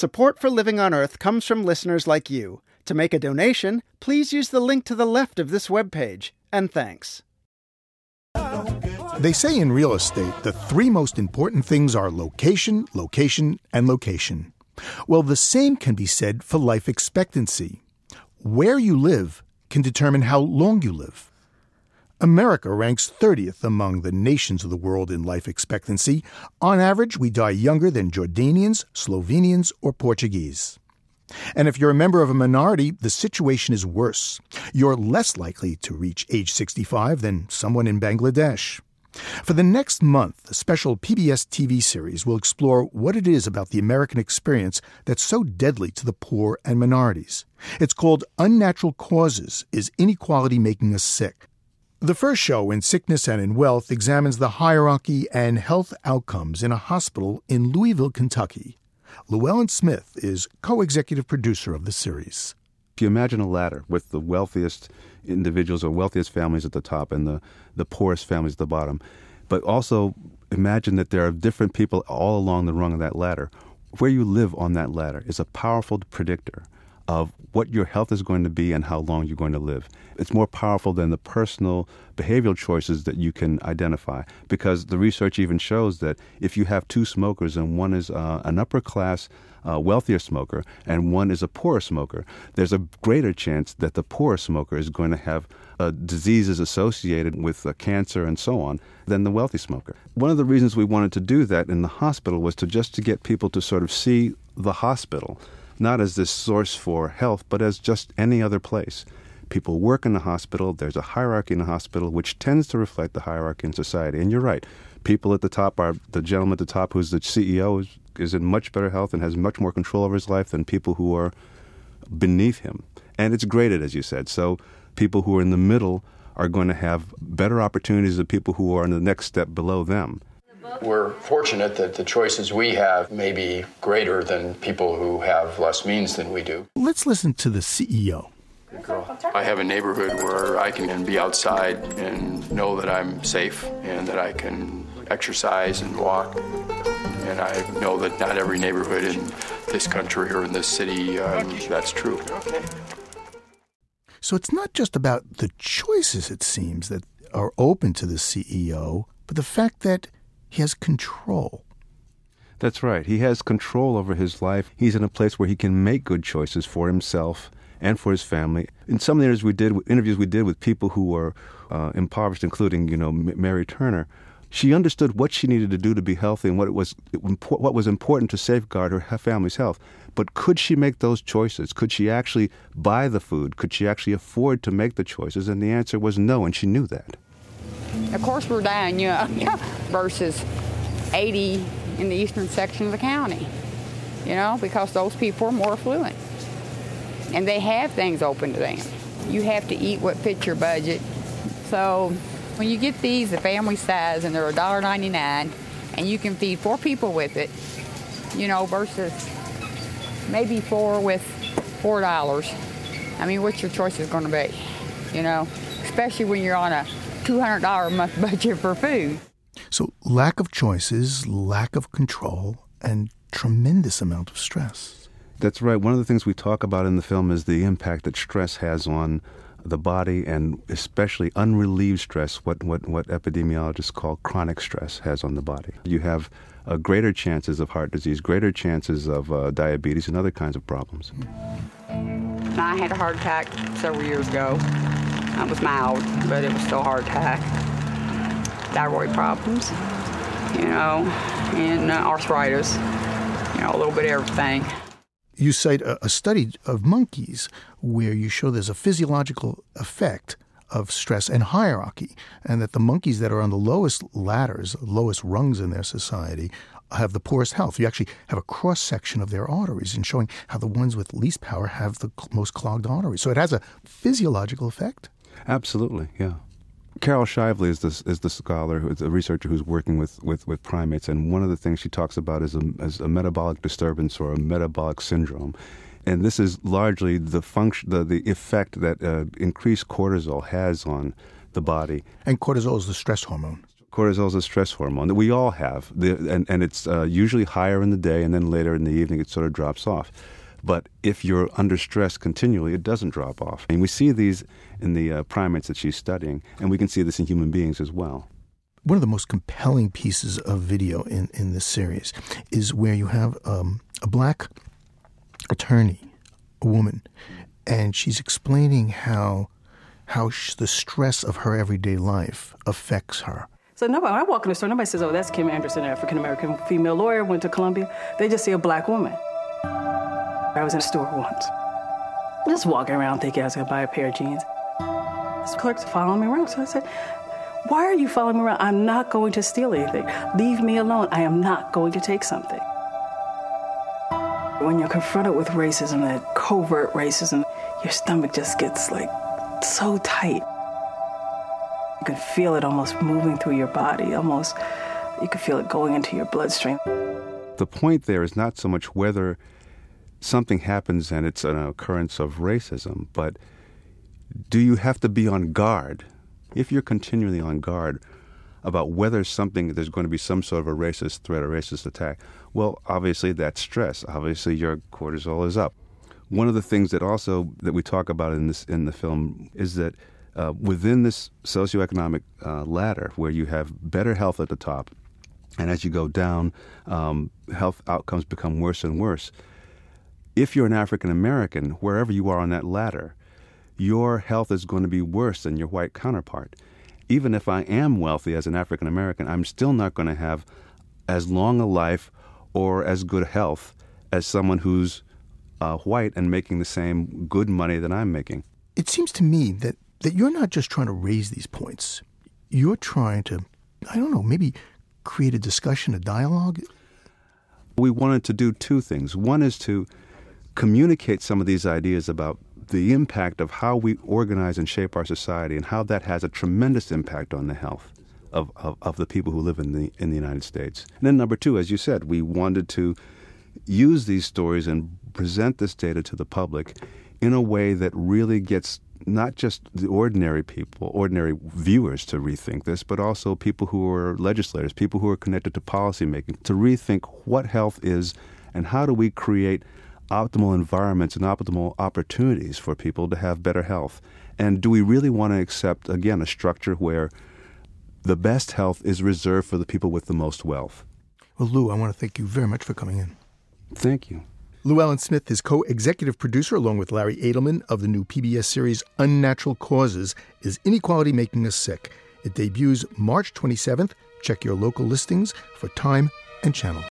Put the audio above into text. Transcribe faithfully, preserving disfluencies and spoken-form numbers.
Support for Living on Earth comes from listeners like you. To make a donation, please use the link to the left of this webpage. And thanks. They say in real estate, the three most important things are location, location, and location. Well, the same can be said for life expectancy. Where you live can determine how long you live. America ranks thirtieth among the nations of the world in life expectancy. On average, we die younger than Jordanians, Slovenians, or Portuguese. And if you're a member of a minority, the situation is worse. You're less likely to reach age sixty-five than someone in Bangladesh. For the next month, a special P B S T V series will explore what it is about the American experience that's so deadly to the poor and minorities. It's called Unnatural Causes: Is Inequality Making Us Sick? The first show, In Sickness and in Wealth, examines the hierarchy and health outcomes in a hospital in Louisville, Kentucky. Llewellyn Smith is co-executive producer of the series. If you imagine a ladder with the wealthiest individuals or wealthiest families at the top and the, the poorest families at the bottom, but also imagine that there are different people all along the rung of that ladder. Where you live on that ladder is a powerful predictor of what your health is going to be and how long you're going to live. It's more powerful than the personal behavioral choices that you can identify, because the research even shows that if you have two smokers and one is uh, an upper class uh, wealthier smoker and one is a poorer smoker, there's a greater chance that the poorer smoker is going to have uh, diseases associated with uh, cancer and so on than the wealthy smoker. One of the reasons we wanted to do that in the hospital was to just to get people to sort of see the hospital not as this source for health, but as just any other place. People work in the hospital. There's a hierarchy in the hospital, which tends to reflect the hierarchy in society. And you're right. People at the top are, the gentleman at the top who's the C E O is, is in much better health and has much more control over his life than people who are beneath him. And it's graded, as you said. So people who are in the middle are going to have better opportunities than people who are in the next step below them. We're fortunate that the choices we have may be greater than people who have less means than we do. Let's listen to the C E O. I have a neighborhood where I can be outside and know that I'm safe and that I can exercise and walk. And I know that not every neighborhood in this country or in this city, um, that's true. So it's not just about the choices, it seems, that are open to the C E O, but the fact that he has control. That's right. He has control over his life. He's in a place where he can make good choices for himself and for his family. In some of the interviews we did, interviews we did with people who were uh, impoverished, including, you know, Mary Turner, she understood what she needed to do to be healthy and what it was what was important to safeguard her family's health. But could she make those choices? Could she actually buy the food? Could she actually afford to make the choices? And the answer was no, and she knew that. Of course, we're dying young versus eighty in the eastern section of the county, you know, because those people are more affluent and they have things open to them. You have to eat what fits your budget. So when you get these, the family size, and they're one dollar ninety-nine, and you can feed four people with it, you know, versus maybe four with four dollars. I mean, what's your choice is going to be, you know, especially when you're on a two hundred dollars a month budget for food. So lack of choices, lack of control, and tremendous amount of stress. That's right. One of the things we talk about in the film is the impact that stress has on the body, and especially unrelieved stress, what, what, what epidemiologists call chronic stress, has on the body. You have uh, greater chances of heart disease, greater chances of uh, diabetes and other kinds of problems. I had a heart attack several years ago. It was mild, but it was still a heart attack. Thyroid problems, you know, and uh, arthritis, you know, a little bit of everything. You cite a, a study of monkeys where you show there's a physiological effect of stress and hierarchy, and that the monkeys that are on the lowest ladders, lowest rungs in their society, have the poorest health. You actually have a cross-section of their arteries and showing how the ones with least power have the cl- most clogged arteries. So it has a physiological effect. Absolutely, yeah. Carol Shively is the, is the scholar, who is a researcher who's working with, with, with primates, and one of the things she talks about is a, is a metabolic disturbance or a metabolic syndrome. And this is largely the function, the, the effect that uh, increased cortisol has on the body. And cortisol is the stress hormone. Cortisol is a stress hormone that we all have, the, and, and it's uh, usually higher in the day, and then later in the evening it sort of drops off. But if you're under stress continually, it doesn't drop off. And we see these in the uh, primates that she's studying, and we can see this in human beings as well. One of the most compelling pieces of video in, in this series is where you have um, a black attorney, a woman, and she's explaining how how sh- the stress of her everyday life affects her. So nobody, when I walk in the store, nobody says, oh, that's Kim Anderson, an African-American female lawyer, went to Columbia. They just see a black woman. I was in a store once, just walking around thinking I was going to buy a pair of jeans. This clerk's following me around. So I said, why are you following me around? I'm not going to steal anything. Leave me alone. I am not going to take something. When you're confronted with racism, that covert racism, your stomach just gets like so tight. You can feel it almost moving through your body, almost, you can feel it going into your bloodstream. The point there is not so much whether something happens and it's an occurrence of racism, but do you have to be on guard? If you're continually on guard about whether something, there's going to be some sort of a racist threat or racist attack, well, obviously that's stress. Obviously your cortisol is up. One of the things that also that we talk about in this in the film is that uh, within this socioeconomic uh, ladder, where you have better health at the top, and as you go down, um, health outcomes become worse and worse. If you're an African American, wherever you are on that ladder, your health is going to be worse than your white counterpart. Even if I am wealthy as an African American, I'm still not going to have as long a life or as good health as someone who's uh, white and making the same good money that I'm making. It seems to me that, that you're not just trying to raise these points. You're trying to, I don't know, maybe create a discussion, a dialogue. We wanted to do two things. One is to communicate some of these ideas about the impact of how we organize and shape our society and how that has a tremendous impact on the health of, of, of the people who live in the in the United States. And then number two, as you said, we wanted to use these stories and present this data to the public in a way that really gets not just the ordinary people, ordinary viewers to rethink this, but also people who are legislators, people who are connected to policymaking, to rethink what health is and how do we create optimal environments and optimal opportunities for people to have better health. And do we really want to accept, again, a structure where the best health is reserved for the people with the most wealth? Well, Lou, I want to thank you very much for coming in. Thank you. Llewellyn Smith is co-executive producer, along with Larry Edelman, of the new P B S series Unnatural Causes, Is Inequality Making Us Sick? It debuts March twenty-seventh. Check your local listings for time and channel.